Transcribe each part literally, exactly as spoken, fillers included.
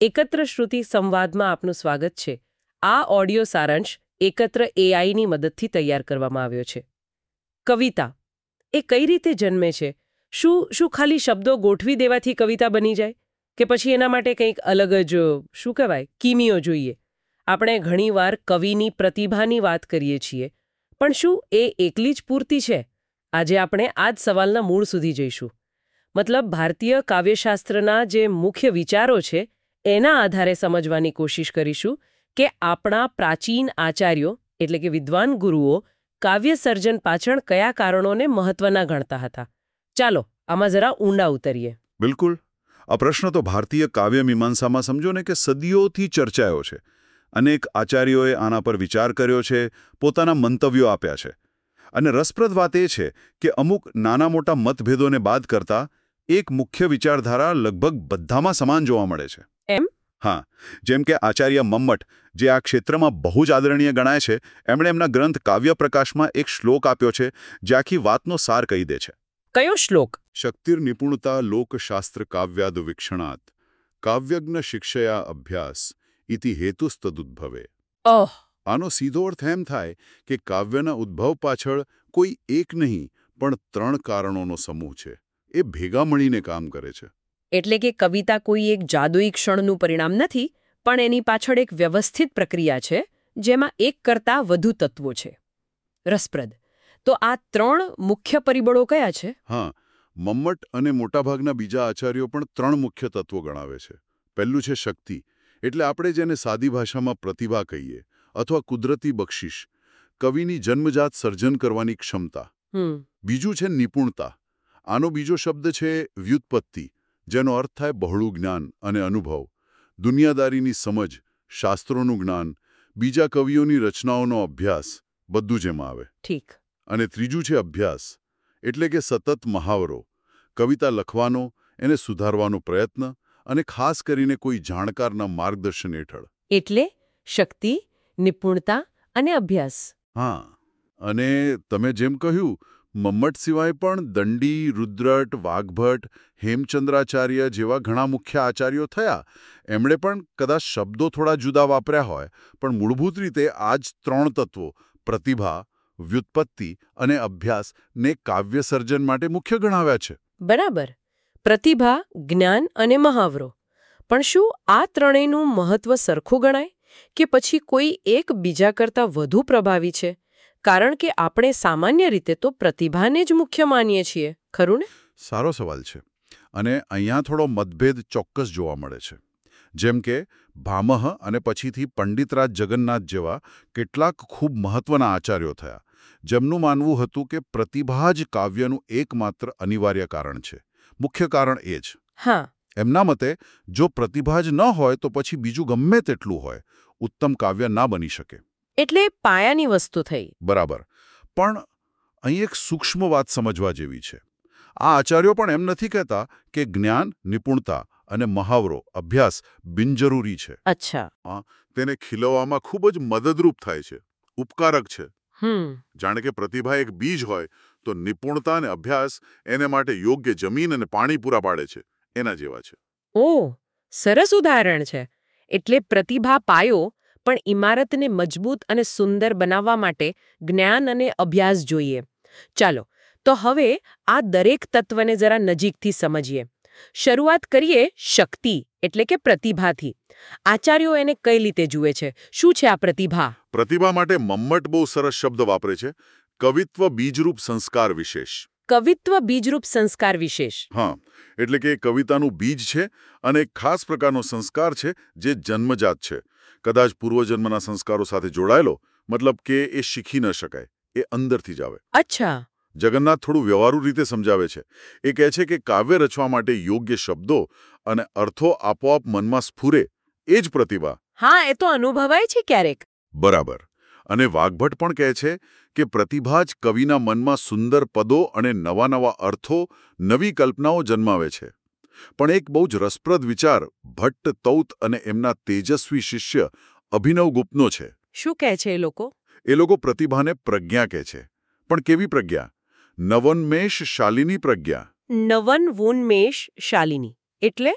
એકત્ર શ્રુતિ સંવાદમાં આપનું સ્વાગત છે. આ ઓડિયો સારાંશ એકત્ર એઆઈની મદદથી તૈયાર કરવામાં આવ્યો છે. કવિતા એ કઈ રીતે જન્મે છે? શું શું ખાલી શબ્દો ગોઠવી દેવાથી કવિતા બની જાય કે પછી એના માટે કંઈક અલગ જ શું કહેવાય કિમિયો જોઈએ? આપણે ઘણીવાર કવિની પ્રતિભાની વાત કરીએ છીએ, પણ શું એ એકલી જ પૂરતી છે? આજે આપણે આ જ સવાલના મૂળ સુધી જઈશું. મતલબ ભારતીય કાવ્યશાસ્ત્રના જે મુખ્ય વિચારો છે એના આધારે સમજવાની કોશિશ કરીશું કે આપણા પ્રાચીન આચાર્યો એટલે કે વિદ્વાન ગુરુઓ કાવ્ય સર્જન પાછળ કયા કારણોને મહત્વના ગણતા હતા. ચાલો આમાં જરા ઊંડા ઉતરીએ. બિલકુલ. આ પ્રશ્ન તો ભારતીય કાવ્ય મીમાંસામાં સમજો ને કે સદીઓથી ચર્ચાયો છે. અનેક આચાર્યોએ આના પર વિચાર કર્યો છે, પોતાના મંતવ્યો આપ્યા છે. અને રસપ્રદ વાત એ છે કે અમુક નાના મોટા મતભેદોને બાદ કરતા એક મુખ્ય વિચારધારા લગભગ બધામાં સમાન જોવા મળે છે. એમ? હા, જેમ કે આચાર્ય મમ્મટ, જે આ ક્ષેત્રમાં બહુ જ આદરણીય ગણાય છે, એમણે એમના ગ્રંથ કાવ્ય પ્રકાશમાં એક શ્લોક આપ્યો છે જે આખી વાતનો સાર કહી દે છે. કયો શ્લોક? શક્તિર નિપુણતા લોકશાસ્ત્ર કાવ્યાદ વિક્ષણાત કાવ્યજ્ઞ શિક્ષયા અભ્યાસ ઇતિ હેતુસ્તદુદ્ભવે. ઓહ! આનો સીધો અર્થ એમ થાય કે કાવ્યના ઉદ્ભવ પાછળ કોઈ એક નહીં પણ ત્રણ કારણોનો સમૂહ છે. એ ભેગા મળીને કામ કરે છે. એટલે કે કવિતા કોઈ એક જાદુઈ ક્ષણનું પરિણામ નથી, પણ એની પાછળ એક વ્યવસ્થિત પ્રક્રિયા છે જેમાં એક કરતાં વધુ તત્વો છે. રસપ્રદ. તો આ ત્રણ મુખ્ય પરિબળો કયા છે? હા, મમ્મટ અને મોટાભાગના બીજા આચાર્યો પણ ત્રણ મુખ્ય તત્વો ગણાવે છે. પહેલું છે શક્તિ, એટલે આપણે જેને સાદી ભાષામાં પ્રતિભા કહીએ, અથવા કુદરતી બક્ષિશ, કવિની જન્મજાત સર્જન કરવાની ક્ષમતા. બીજું છે નિપુણતા. આનો બીજો શબ્દ છે વ્યુત્પત્તિ, જેનો અર્થ થાય બહોળું જ્ઞાન અને અનુભવ, દુનિયાદારીની સમજ, શાસ્ત્રોનું જ્ઞાન, બીજા કવિઓની રચનાઓનો અભ્યાસ, બધું જ એમાં આવે. ઠીક. અને ત્રીજું છે અભ્યાસ, એટલે કે સતત મહાવરો, કવિતા લખવાનો, એને સુધારવાનો પ્રયત્ન, અને ખાસ કરીને કોઈ જાણકારના માર્ગદર્શન હેઠળ. એટલે શક્તિ, નિપુણતા અને અભ્યાસ. હા, અને તમે જેમ કહ્યું, મમ્મટ સિવાય પણ દંડી, રુદ્રટ, વાઘભટ્ટ, હેમચંદ્રાચાર્ય જેવા ઘણા મુખ્ય આચાર્યો થયા. એમણે પણ કદાચ શબ્દો થોડા જુદા વાપર્યા હોય, પણ મૂળભૂત રીતે આ જ ત્રણ તત્વો પ્રતિભા, વ્યુત્પત્તિ અને અભ્યાસને કાવ્ય સર્જન માટે મુખ્ય ગણાવ્યા છે. બરાબર. પ્રતિભા, જ્ઞાન અને મહાવરો. પણ શું આ ત્રણેયનું મહત્વ સરખું ગણાય કે પછી કોઈ એક બીજા કરતાં વધુ પ્રભાવી છે? કારણ કે આપણે સામાન્ય રીતે તો પ્રતિભાને જ મુખ્ય માનીએ છીએ, ખરું ને? સારો સવાલ છે. અને અહીંયા થોડો મતભેદ ચોક્કસ જોવા મળે છે. જેમ કે ભામહ અને પછીથી પંડિતરાજ જગન્નાથ જેવા કેટલાક ખૂબ મહત્વના આચાર્યો થયા, જેમનું માનવું હતું કે પ્રતિભા જ કાવ્યનું એકમાત્ર અનિવાર્ય કારણ છે. મુખ્ય કારણ એ જ. હા. એમના મતે જો પ્રતિભા જ ન હોય તો પછી બીજું ગમે તેટલું હોય, ઉત્તમ કાવ્ય ના બની શકે. એટલે પાયાની વસ્તુ થઈ. બરાબર. પણ અહીં એક સૂક્ષ્મ વાત સમજવા જેવી છે. આ આચાર્યો પણ એમ નથી કહેતા કે જ્ઞાન, નિપુણતા અને મહાવરો, અભ્યાસ બિનજરૂરી છે. અચ્છા. હા, તેને ખીલવવામાં ખૂબ જ મદદરૂપ થાય છે, ઉપકારક છે. હમ. જાણે કે પ્રતિભા એક બીજ હોય તો નિપુણતા અને અભ્યાસ એને માટે યોગ્ય જમીન અને પાણી પૂરા પાડે છે, એના જેવા છે. ઓહ, સરસ ઉદાહરણ છે. એટલે પ્રતિભા પાયો, પણ ઇમારતને મજબૂત અને સુંદર બનાવવા માટે જ્ઞાન અને અભ્યાસ જોઈએ. ચાલો, તો હવે આ દરેક તત્વને જરા નજીકથી સમજીએ. શરૂઆત કરીએ શક્તિ એટલે કે પ્રતિભાથી. આચાર્યો એને કઈ રીતે જુએ છે? શું છે આ પ્રતિભા? પ્રતિભા માટે મમ્મટ બહુ સરસ શબ્દ વાપરે છે, કવિત્વ બીજરૂપ સંસ્કાર વિશેષ. કવિત્વ બીજરૂપ સંસ્કાર વિશેષ. હા, એટલે કે કવિતાનું બીજ છે અને એક ખાસ પ્રકારનો સંસ્કાર છે જે જન્મજાત છે, કદાચ પૂર્વજન્મના સંસ્કારો સાથે જોડાયેલો, મતલબ કે એ શીખી ન શકાય, એ અંદરથી જ આવે. અચ્છા. જગન્નાથ થોડું વ્યવહારુ રીતે સમજાવે છે. એ કહે છે કે કાવ્ય રચવા માટે યોગ્ય શબ્દો અને અર્થો આપોઆપ મનમાં સ્ફુરે, એ જ પ્રતિભા. હા, એ તો અનુભવાય છે ક્યારેક. બરાબર. અને વાઘભટ્ટ પણ કહે છે કે પ્રતિભા જ કવિના મનમાં સુંદર પદો અને નવા નવા અર્થો, નવી કલ્પનાઓ જન્માવે છે. પણ એક બહુ જ રસપ્રદ વિચાર ભટ્ટ, તૌત અને એમના તેજસ્વી શિષ્ય અભિનવગુપ્તનો છે. શું કહે છે એ લોકો? એ લોકો પ્રતિભાને પ્રજ્ઞા કહે છે. પણ કેવી પ્રજ્ઞા? નવોન્મેષ શાલિની પ્રજ્ઞા. નવન વોન્મેષ શાલિની એટલે?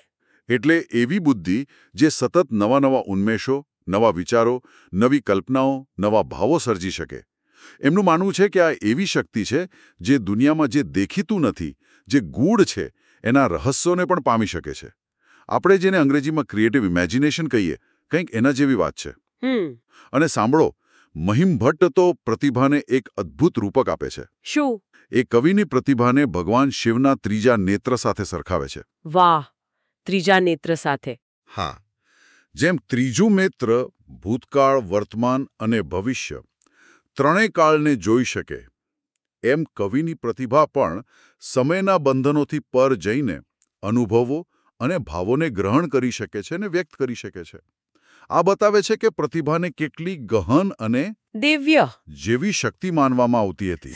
એટલે એવી બુદ્ધિ જે સતત નવા નવા ઉન્મેષો, નવા વિચારો, નવી કલ્પનાઓ, નવા ભાવો સર્જી શકે. એમનું માનવું છે કે આ એવી શક્તિ છે જે દુનિયામાં જે દેખીતું નથી, જે ગૂઢ છે, એના રહસ્યોને પણ પામી શકે છે. આપણે જેને અંગ્રેજીમાં ક્રિએટિવ ઇમેજિનેશન કહીએ, કંઈક એના જેવી વાત છે. હમ અને સાંભળો, મહિમ ભટ્ટ તો પ્રતિભાને એક અદ્ભુત રૂપક આપે છે. શું? એ કવિની પ્રતિભાને ભગવાન શિવના ત્રીજા નેત્ર સાથે સરખાવે છે. વાહ, ત્રીજા નેત્ર સાથે. હા, જેમ ત્રીજું નેત્ર ભૂતકાળ, વર્તમાન અને ભવિષ્ય ત્રણેય કાળને જોઈ શકે, એમ કવિની પ્રતિભા પણ સમયના બંધનોથી પર જઈને અનુભવો અને ભાવોને ગ્રહણ કરી શકે છે અને વ્યક્ત કરી શકે છે. આ બતાવે છે કે પ્રતિભાને કેટલી ગહન અને દિવ્ય જેવી શક્તિ માનવામાં આવતી હતી.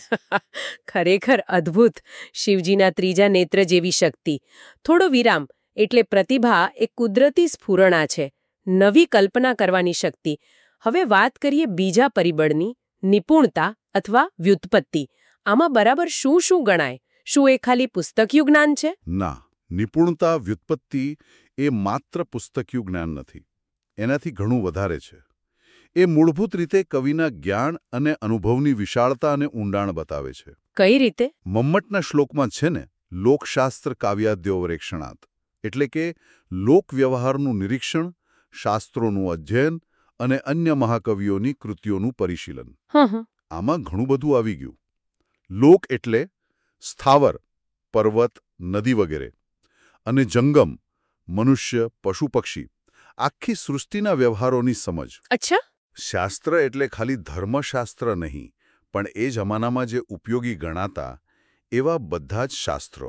ખરેખર અદ્ભુત. શિવજીના ત્રીજા નેત્ર જેવી શક્તિ. થોડો વિરામ. એટલે પ્રતિભા એ કુદરતી સ્ફુરણા છે, નવી કલ્પના કરવાની શક્તિ. હવે વાત કરીએ બીજા પરિબળની, નિપુણતા અથવા વ્યુત્પત્તિ. આમાં બરાબર શું શું ગણાય? શું એ ખાલી પુસ્તકિયું જ્ઞાન છે? ના, નિપુણતા, વ્યુત્પત્તિ એ માત્ર પુસ્તકિયું જ્ઞાન નથી. એનાથી ઘણું વધારે છે. એ મૂળભૂત રીતે કવિના જ્ઞાન અને અનુભવની વિશાળતા અને ઊંડાણ બતાવે છે. કઈ રીતે? મમ્મટના શ્લોકમાં છે ને, લોકશાસ્ત્ર કાવ્યાદ્યોવરેક્ષણાત, એટલે કે લોકવ્યવહારનું નિરીક્ષણ, શાસ્ત્રોનું અધ્યયન અને અન્ય મહાકવિઓની કૃતિઓનું પરિશીલન. હં આમાં ઘણું બધું આવી ગયું. લોક એટલે સ્થાવર, પર્વત, નદી વગેરે, અને જંગમ, મનુષ્ય, પશુ પક્ષી, આખી સૃષ્ટિના વ્યવહારોની સમજ. અચ્છા. શાસ્ત્ર એટલે ખાલી ધર્મશાસ્ત્ર નહીં, પણ એ જમાનામાં જે ઉપયોગી ગણાતા એવા બધા જ શાસ્ત્રો,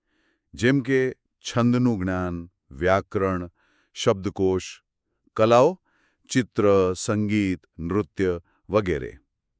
જેમ કે છંદનું જ્ઞાન, વ્યાકરણ, શબ્દકોશ, કલાઓ, ચિત્ર, સંગીત, નૃત્ય વગેરે.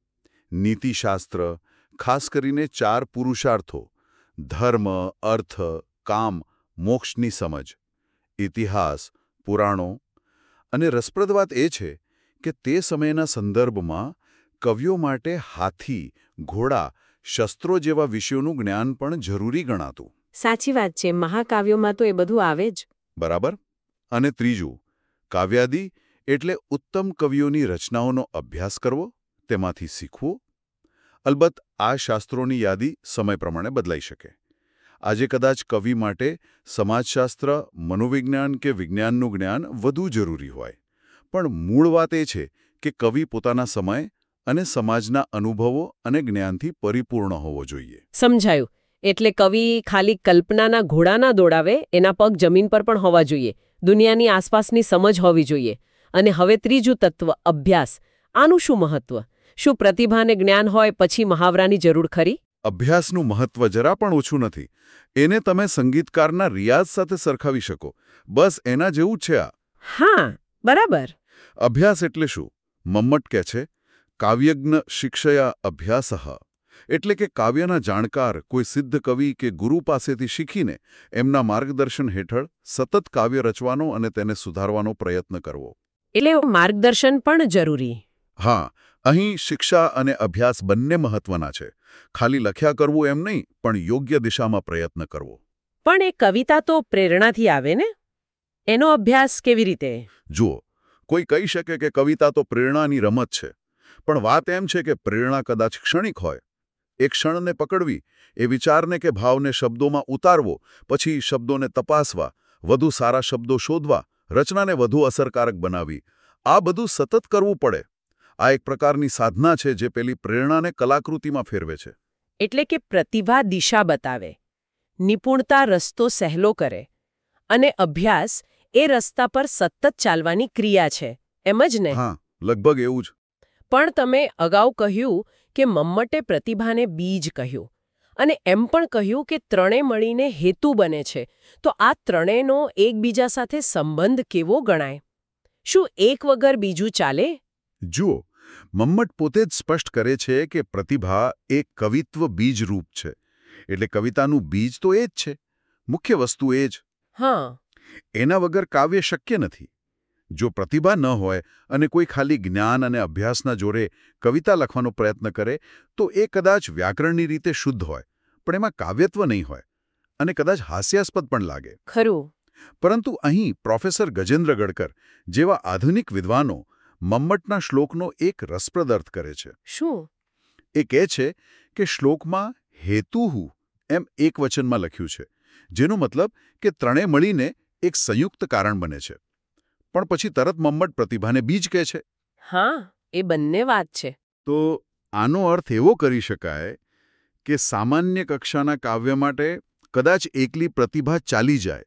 નીતિશાસ્ત્ર, ખાસ કરીને ચાર પુરુષાર્થો, ધર્મ, અર્થ, કામ, મોક્ષની સમજ, ઇતિહાસ, પુરાણો. અને રસપ્રદ વાત એ છે કે તે સમયના સંદર્ભમાં કવિઓ માટે હાથી, ઘોડા, શસ્ત્રો જેવા વિષયોનું જ્ઞાન પણ જરૂરી ગણાતું. સાચી વાત છે. મહાકાવ્યોમાં તો એ બધું આવે જ. બરાબર. અને ત્રીજું, કાવ્યાદિ એટલે ઉત્તમ કવિઓની રચનાઓનો અભ્યાસ કરવો, તેમાંથી શીખવું. અલબત્ત આ શાસ્ત્રોની યાદી સમય પ્રમાણે બદલાઈ શકે. આજે કદાચ કવિ માટે સમાજશાસ્ત્ર, મનોવિજ્ઞાન કે વિજ્ઞાનનું જ્ઞાન વધુ જરૂરી હોય. પણ મૂળ વાત એ છે કે કવિ પોતાના સમય અને સમાજના અનુભવો અને જ્ઞાનથી પરિપૂર્ણ હોવો જોઈએ. સમજાયું. એટલે કવિ ખાલી કલ્પનાના ઘોડા ના દોડાવે, એના પગ જમીન પર પણ હોવા જોઈએ. દુનિયાની આસપાસની સમજ હોવી જોઈએ. અને હવે ત્રીજું તત્વ, અભ્યાસ. આનું શું મહત્વ? શું પ્રતિભાને જ્ઞાન હોય પછી મહાવરાની જરૂર ખરી? અભ્યાસનું મહત્વ જરા પણ ઓછું નથી. એને તમે સંગીતકારના રિયાઝ સાથે સરખાવી શકો. બસ એના જેવું છે આ. હા, બરાબર. અભ્યાસ એટલે શું? મમ્મટ કહે છે, કાવ્યજ્ઞ શિક્ષયા અભ્યાસઃ. એટલે કે કાવ્યના જાણકાર કોઈ સિદ્ધ કવિ કે ગુરુ પાસેથી શીખીને એમના માર્ગદર્શન હેઠળ સતત કાવ્ય રચવાનો અને તેને સુધારવાનો પ્રયત્ન કરવો. એટલે માર્ગદર્શન પણ જરૂરી. હા, અહીં શિક્ષા અને અભ્યાસ બંને મહત્વના છે. ખાલી લખ્યા કરવું એમ નહીં, પણ યોગ્ય દિશામાં પ્રયત્ન કરવો. પણ એ કવિતા તો પ્રેરણાથી આવે ને? એનો અભ્યાસ કેવી રીતે? જુઓ, કોઈ કહી શકે કે કવિતા તો પ્રેરણાની રમત છે. પણ વાત એમ છે કે પ્રેરણા કદાચ ક્ષણિક હોય. એક ક્ષણને પકડવી, એ વિચારને કે ભાવને શબ્દોમાં ઉતારવો, પછી શબ્દોને તપાસવા, વધુ સારા શબ્દો શોધવા, રચનાને વધુ અસરકારક બનાવવી, આ બધું સતત કરવું પડે. આ એક પ્રકારની સાધના છે જે પેલી પ્રેરણાને કલાકૃતિમાં ફેરવે છે. એટલે કે પ્રતિભા દિશા બતાવે, નિપુણતા રસ્તો સહેલો કરે, અને અભ્યાસ એ રસ્તા પર સતત ચાલવાની ક્રિયા છે. એમ જ ને? હા, લગભગ એવું જ. પણ તમે અગાઉ કહ્યું કે મમ્મટે પ્રતિભાને બીજ કહ્યું, અને એમ પણ કહ્યું કે ત્રણે મળીને હેતુ બને છે. તો આ ત્રણેયનો એકબીજા સાથે સંબંધ કેવો ગણાય? શું એક વગર બીજું ચાલે? જુઓ, મમ્મટ પોતે જ સ્પષ્ટ કરે છે કે પ્રતિભા એ કવિત્વ બીજ રૂપ છે. એટલે કવિતાનું બીજ તો એ જ છે, મુખ્ય વસ્તુ એ જ. હા. એના વગર કાવ્ય શક્ય નથી. જો પ્રતિભા ન હોય અને કોઈ ખાલી જ્ઞાન અને અભ્યાસના જોરે કવિતા લખવાનો પ્રયત્ન કરે, તો એ કદાચ વ્યાકરણની રીતે શુદ્ધ હોય, પણ એમાં કાવ્યત્વ નહીં હોય, અને કદાચ હાસ્યાસ્પદ પણ લાગે. ખરું. પરંતુ અહીં પ્રોફેસર ગજેન્દ્ર ગડકર જેવા આધુનિક વિદ્વાનો મમ્મટના શ્લોકનો એક રસપ્રદ અર્થ કરે છે. શું? એ કહે છે કે શ્લોકમાં હેતુહુ એમ એક વચનમાં લખ્યું છે, જેનો મતલબ કે ત્રણે મળીને એક સંયુક્ત કારણ બને છે. પણ પછી તરત મમ્મટ પ્રતિભાને બીજ કહે છે. હા, એ બંને વાત છે. તો આનો અર્થ એવો કરી શકાય કે સામાન્ય કક્ષાના કાવ્ય માટે કદાચ એકલી પ્રતિભા ચાલી જાય,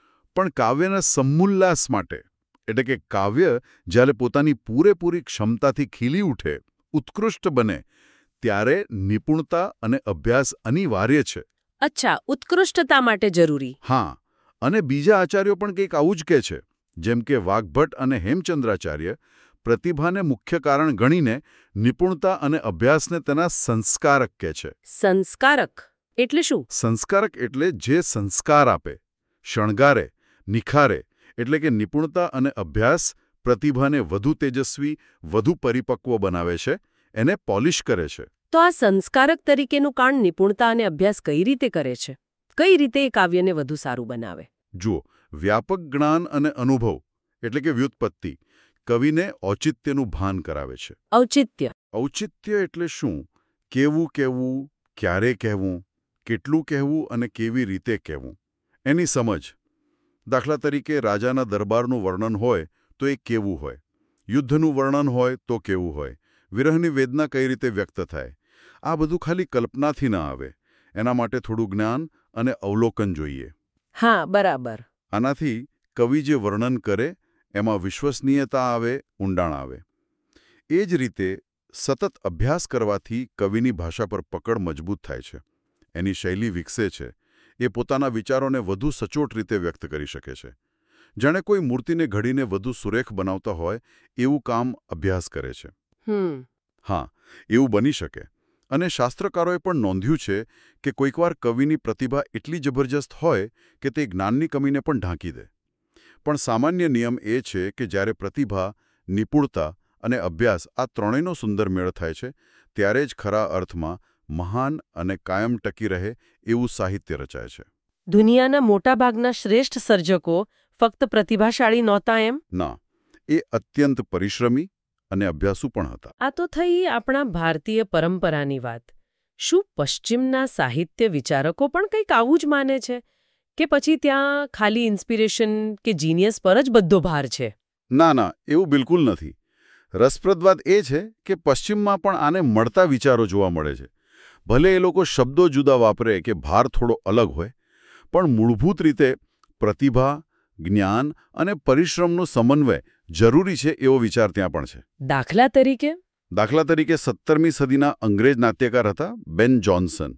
પણ કાવ્યના સમુલ્લાસ માટે, એટલે કે કાવ્ય જ્યારે પોતાની પૂરેપૂરી ક્ષમતાથી ખીલી ઉઠે, ઉત્કૃષ્ટ બને, ત્યારે નિપુણતા અને અભ્યાસ અનિવાર્ય છે. અચ્છા, ઉત્કૃષ્ટતા માટે જરૂરી. હા, અને બીજા આચાર્યો પણ કંઈક આવું જ કહે છે. જેમ કે વાગ્ભટ્ટ અને હેમચંદ્રાચાર્ય પ્રતિભાને મુખ્ય કારણ ગણીને નિપુણતા અને અભ્યાસને તેના સંસ્કારક કહે છે. સંસ્કારક એટલે શું? સંસ્કારક એટલે જે સંસ્કાર આપે, શણગારે, નિખારે, એટલે કે નિપુણતા અને અભ્યાસ પ્રતિભાને વધુ તેજસ્વી, વધુ પરિપક્વ બનાવે છે, એને પોલિશ કરે છે. તો આ સંસ્કારક તરીકેનું કામ નિપુણતા અને અભ્યાસ કઈ રીતે કરે છે? કઈ રીતે એ કાવ્યને વધુ સારું બનાવે? જુઓ, વ્યાપક જ્ઞાન અને અનુભવ એટલે કે વ્યુત્પત્તિ કવિને ઔચિત્યનું ભાન કરાવે છે. ઔચિત્ય ઔચિત્ય એટલે શું? કેવું કહેવું, ક્યારે કહેવું, કેટલું કહેવું અને કેવી રીતે કહેવું, એની સમજ. દાખલા તરીકે રાજાના દરબારનું વર્ણન હોય તો એ કેવું હોય, યુદ્ધનું વર્ણન હોય તો કેવું હોય, વિરહની વેદના કઈ રીતે વ્યક્ત થાય, આ બધું ખાલી કલ્પનાથી ન આવે. એના માટે થોડું જ્ઞાન અને અવલોકન જોઈએ. હા, બરાબર. આનાથી કવિ જે વર્ણન કરે એમાં વિશ્વસનીયતા આવે, ઊંડાણ આવે. એ જ રીતે સતત અભ્યાસ કરવાથી કવિની ભાષા પર પકડ મજબૂત થાય છે, એની શૈલી વિકસે છે, એ પોતાના વિચારોને વધુ સચોટ રીતે વ્યક્ત કરી શકે છે. જાણે કોઈ મૂર્તિને ઘડીને વધુ સુરેખ બનાવતા હોય એવું કામ અભ્યાસ કરે છે. હમ હા, એવું બની શકે. અને શાસ્ત્રકારોએ પણ નોંધ્યું છે કે કોઈકવાર કવિની પ્રતિભા એટલી જબરજસ્ત હોય કે તે જ્ઞાનની કમીને પણ ઢાંકી દે. પણ સામાન્ય નિયમ એ છે કે જ્યારે પ્રતિભા, નિપુણતા અને અભ્યાસ આ ત્રણેયનો સુંદર મેળ થાય છે, ત્યારે જ ખરા અર્થમાં મહાન અને કાયમ ટકી રહે એવું સાહિત્ય રચાય છે. દુનિયાના મોટાભાગના શ્રેષ્ઠ સર્જકો ફક્ત પ્રતિભાશાળી નહોતા એમ? ના, એ અત્યંત પરિશ્રમી અને અભ્યાસુ પણ હતા. આ તો થઈ આપણા ભારતીય પરંપરાની વાત. શું પશ્ચિમના સાહિત્ય વિચારકો પણ કંઈક આવું જ માને છે? કે પછી ત્યાં ખાલી ઇન્સ્પિરેશન કે જીનિયસ પર જ બધો ભાર છે? ના ના, એવું બિલકુલ નથી. રસપ્રદ વાત એ છે કે પશ્ચિમમાં પણ આને મળતા વિચારો જોવા મળે છે. ભલે એ લોકો શબ્દો જુદા વાપરે કે ભાર થોડો અલગ હોય, પણ મૂળભૂત રીતે પ્રતિભા, જ્ઞાન અને પરિશ્રમનો સમન્વય જરૂરી છે એવો વિચાર ત્યાં પણ છે. દાખલા તરીકે? દાખલા તરીકે સત્તરમી સદીના અંગ્રેજ નાટ્યકાર હતા બેન જોન્સન.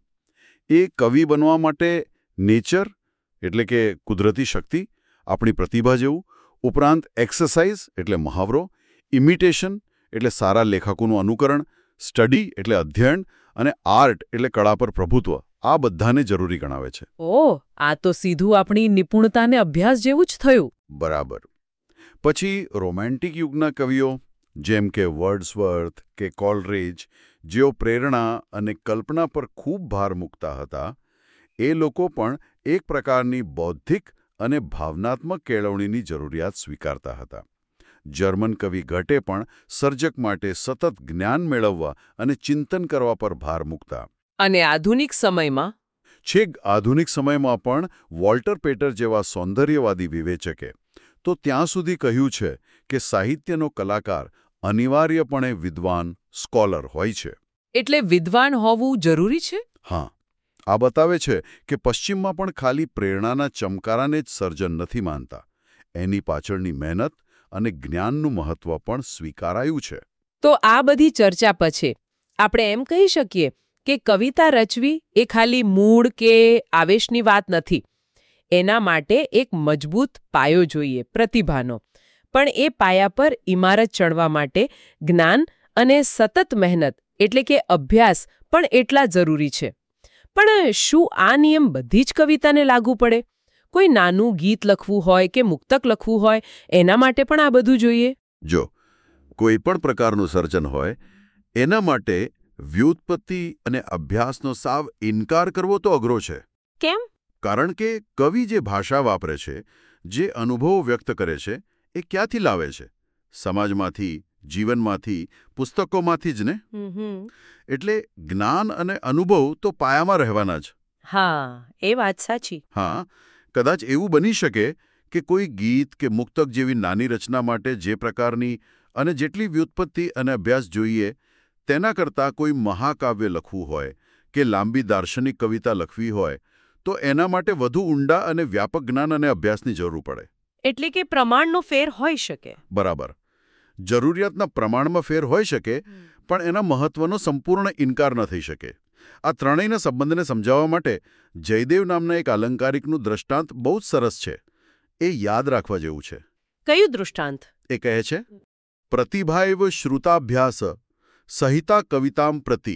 એ કવિ બનવા માટે નેચર એટલે કે કુદરતી શક્તિ, આપણી પ્રતિભા જેવું, ઉપરાંત એક્સરસાઇઝ એટલે મહાવરો, ઇમિટેશન એટલે સારા લેખકોનું અનુકરણ, સ્ટડી એટલે અધ્યયન અને આર્ટ એટલે કળા પર પ્રભુત્વ, આ બધાને જરૂરી ગણાવે છે. ઓહ, આ તો સીધું આપણી નિપુણતાને અભ્યાસ જેવું જ થયું. બરાબર. પછી રોમેન્ટિક યુગના કવિઓ જેમ કે વર્ડ્સવર્થ કે કોલરેજ, જેઓ પ્રેરણા અને કલ્પના પર ખૂબ ભાર મૂકતા હતા, એ લોકો પણ એક પ્રકારની બૌદ્ધિક અને ભાવનાત્મક કેળવણીની જરૂરિયાત સ્વીકારતા હતા. જર્મન કવિ ગટે પણ સર્જક માટે સતત જ્ઞાન મેળવવા અને ચિંતન કરવા પર ભાર મૂકતા. અને આધુનિક સમયમાં? છેક આધુનિક સમયમાં પણ વોલ્ટર પેટર જેવા સૌંદર્યવાદી વિવેચકે તો ત્યાં સુધી કહ્યું છે કે સાહિત્યનો કલાકાર અનિવાર્યપણે વિદ્વાન, સ્કોલર હોય છે. એટલે વિદ્વાન હોવું જરૂરી છે? હા, આ બતાવે છે કે પશ્ચિમમાં પણ ખાલી પ્રેરણાના ચમકારાને જ સર્જન નથી માનતા. એની પાછળની મહેનત અને જ્ઞાનનું મહત્વ પણ સ્વીકારાયું છે. તો આ બધી ચર્ચા પછી આપણે એમ કહી શકીએ કે કવિતા રચવી એ ખાલી મૂળ કે આવેશની વાત નથી. એના માટે એક મજબૂત પાયો જોઈએ, પ્રતિભાનો. પણ એ પાયા પર ઇમારત ચડવા માટે જ્ઞાન અને સતત મહેનત એટલે કે અભ્યાસ પણ એટલા જરૂરી છે. પણ શું આ નિયમ બધી જ કવિતાને લાગુ પડે? કોઈ નાનું ગીત લખવું હોય કે મુક્તક લખવું હોય, એના માટે પણ આ બધું જોઈએ? જો કોઈ પણ પ્રકારનું સર્જન હોય, એના માટે વ્યુત્પત્તિ અને અભ્યાસનો સાવ ઇનકાર કરવો તો અઘરો છે. કેમ? કારણ કે કવિ જે ભાષા વાપરે છે, જે અનુભવો વ્યક્ત કરે છે એ ક્યાંથી લાવે છે? સમાજમાંથી, જીવનમાંથી, પુસ્તકોમાંથી જ ને? એટલે જ્ઞાન અને અનુભવ તો પાયામાં રહેવાના જ. હા, એ વાત સાચી. હા, કદાચ એવું બની શકે કે કોઈ ગીત કે મુક્તક જેવી નાની રચના માટે જે પ્રકારની અને જેટલી વ્યુત્પત્તિ અને અભ્યાસ જોઈએ તેના કરતાં કોઈ મહાકાવ્ય લખવું હોય કે લાંબી દાર્શનિક કવિતા લખવી હોય તો એના માટે વધુ ઊંડા અને વ્યાપક જ્ઞાન અને અભ્યાસની જરૂર પડે. એટલે કે પ્રમાણનો ફેર હોઈ શકે. બરાબર. જરૂરિયાતના પ્રમાણમાં ફેર હોઈ શકે, પણ એના મહત્વનો સંપૂર્ણ ઇનકાર ન થઈ શકે. આ ત્રણેયના સંબંધને સમજાવવા માટે જયદેવ નામના એક આલંકારિકનું દૃષ્ટાંત બહુ જ સરસ છે. એ યાદ રાખવા જેવું છે. કયું દૃષ્ટાંત? એ કહે છે, પ્રતિભાએવ શ્રુતાભ્યાસ સહિતા કવિતામ પ્રતિ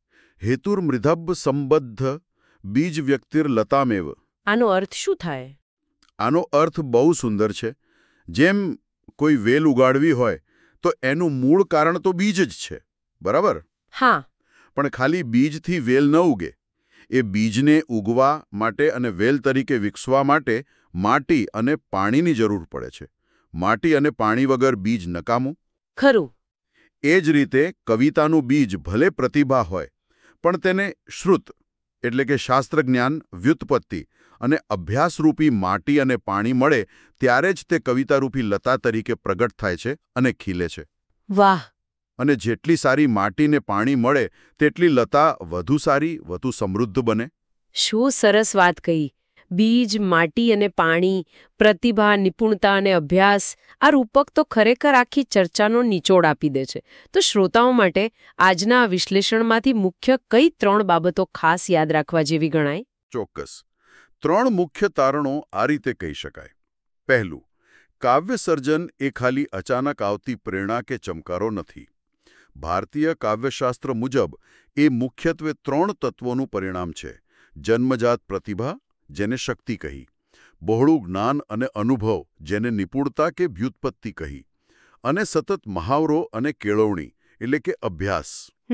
હેતુર્મૃધબ્બ સંબદ્ધ બીજ વ્યક્તિર લતામેવ. આનો અર્થ શું થાય? આનો અર્થ બહુ સુંદર છે. જેમ કોઈ વેલ ઉગાડવી હોય તો એનું મૂળ કારણ તો બીજ જ છે, બરાબર? હા. પણ ખાલી બીજથી વેલ ન ઉગે. એ બીજને ઉગવા માટે અને વેલ તરીકે વિકસવા માટે માટી અને પાણીની જરૂર પડે છે. માટી અને પાણી વગર બીજ નકામું. ખરું. એ જ રીતે કવિતાનું બીજ ભલે પ્રતિભા હોય, પણ તેને શ્રુત એટલે કે શાસ્ત્ર જ્ઞાન, વ્યુત્પત્તિ અને અભ્યાસરૂપી માટી અને પાણી મળે ત્યારે જ તે કવિતારૂપી લતા તરીકે પ્રગટ થાય છે અને ખીલે છે. વાહ! અને જેટલી સારી માટીને પાણી મળે તેટલી લતા વધુ સારી, વધુ સમૃદ્ધ બને. શું સરસ વાત કહી. બીજ, માટી અને પાણી, પ્રતિભા, નિપુણતા અને અભ્યાસ, આ રૂપક તો ખરેખર આખી ચર્ચાનો નિચોડ આપી દે છે. તો શ્રોતાઓ માટે આજના આ વિશ્લેષણમાંથી મુખ્ય કઈ ત્રણ બાબતો ખાસ યાદ રાખવા જેવી ગણાય? ચોક્કસ. ત્રણ મુખ્ય તારણો આ રીતે કહી શકાય. પહેલું, કાવ્ય સર્જન એ ખાલી અચાનક આવતી પ્રેરણા કે ચમકારો નથી. ભારતીય કાવ્યશાસ્ત્ર મુજબ એ મુખ્યત્વે ત્રણ તત્વોનું પરિણામ છે. જન્મજાત પ્રતિભા, જેને શક્તિ કહી, બહોળું જ્ઞાન અને અનુભવ, જેને નિપુણતા કે વ્યુત્પત્તિ કહી, અને સતત મહાવરો અને કેળવણી એટલે કે અભ્યાસ.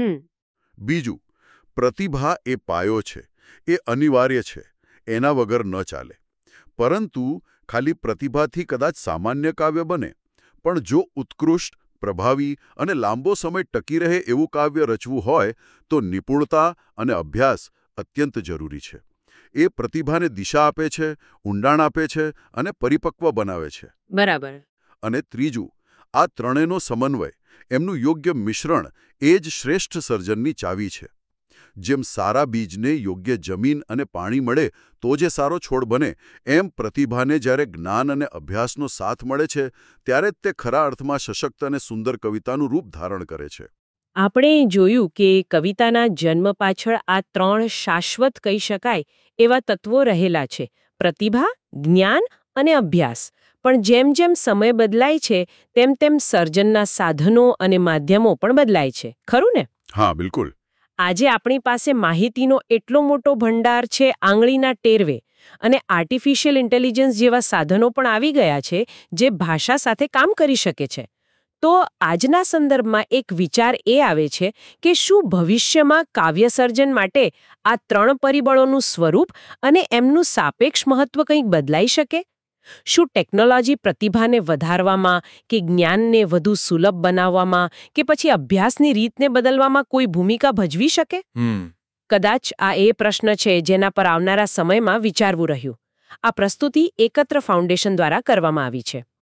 બીજું, પ્રતિભા એ પાયો છે, એ અનિવાર્ય છે, એના વગર ન ચાલે. પરંતુ ખાલી પ્રતિભાથી કદાચ સામાન્ય કાવ્ય બને, પણ જો ઉત્કૃષ્ટ, પ્રભાવી અને લાંબો સમય ટકી રહે એવું કાવ્ય રચવું હોય તો નિપુણતા અને અભ્યાસ અત્યંત જરૂરી છે. એ પ્રતિભાને દિશા આપે છે, ઊંડાણ આપે છે અને પરિપક્વ બનાવે છે. બરાબર. અને ત્રીજું, આ ત્રણેયનો સમન્વય, એમનું યોગ્ય મિશ્રણ એ જ શ્રેષ્ઠ સર્જનની ચાવી છે. જેમ સારા બીજને યોગ્ય જમીન અને પાણી મળે તો જે સારો છોડ બને, એમ પ્રતિભાને જ્યારે જ્ઞાન અને અભ્યાસનો સાથ મળે છે ત્યારે જ તે ખરા અર્થમાં સશક્ત અને સુંદર કવિતાનું રૂપ ધારણ કરે છે. આપણે જોયું કે કવિતાના જન્મ પાછળ આ ત્રણ શાશ્વત કહી શકાય એવા તત્વો રહેલા છે: પ્રતિભા, જ્ઞાન અને અભ્યાસ. પણ જેમ જેમ સમય બદલાય છે તેમ તેમ સર્જનના સાધનો અને માધ્યમો પણ બદલાય છે, ખરું ને? હા, બિલકુલ. આજે આપણી પાસે માહિતીનો એટલો મોટો ભંડાર છે આંગળીના ટેરવે, અને આર્ટિફિશિયલ ઇન્ટેલિજન્સ જેવા સાધનો પણ આવી ગયા છે જે ભાષા સાથે કામ કરી શકે છે. તો આજના સંદર્ભમાં એક વિચાર એ આવે છે કે શું ભવિષ્યમાં કાવ્ય સર્જન માટે આ ત્રણ પરિબળોનું સ્વરૂપ અને એમનું સાપેક્ષ મહત્વ કંઈક બદલાઈ શકે? શું ટેકનોલોજી પ્રતિભાને વધારવામાં કે જ્ઞાનને વધુ સુલભ બનાવવામાં કે પછી અભ્યાસની રીતને બદલવામાં કોઈ ભૂમિકા ભજવી શકે? કદાચ આ એ પ્રશ્ન છે જેના પર આવનારા સમયમાં વિચારવું રહ્યું. આ પ્રસ્તુતિ એકત્ર ફાઉન્ડેશન દ્વારા કરવામાં આવી છે.